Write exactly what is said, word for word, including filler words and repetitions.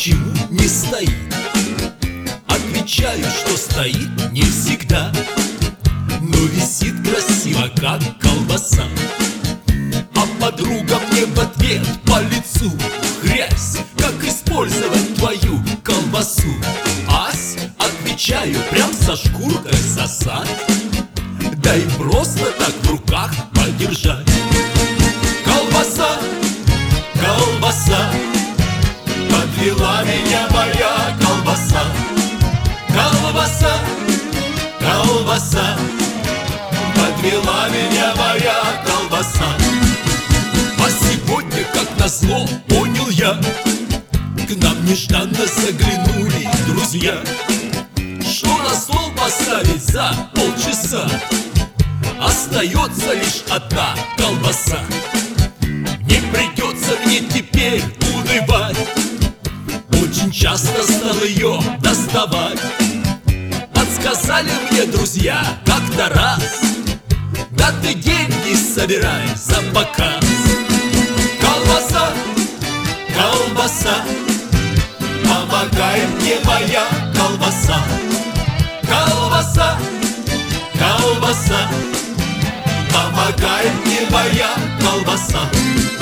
почему не стоит? Отвечаю, что стоит не всегда, но висит красиво, как колбаса. А подруга мне в ответ по лицу: грязь, как использовать твою колбасу? Ась, отвечаю, прям со шкуркой сосать, да и просто так в руках подержать. Колбаса, колбаса, подвела меня моя колбаса. Колбаса, колбаса, подвела меня моя колбаса. А сегодня, как назло, понял я, к нам нежданно заглянули друзья. Что на стол поставить за полчаса? Остается лишь одна колбаса. Не придется мне теперь унывать, очень часто стал ее доставать. Подсказали мне друзья как-то раз: да ты деньги собирай за показ. Колбаса, колбаса, помогает мне моя колбаса. Колбаса, колбаса, помогает мне моя колбаса.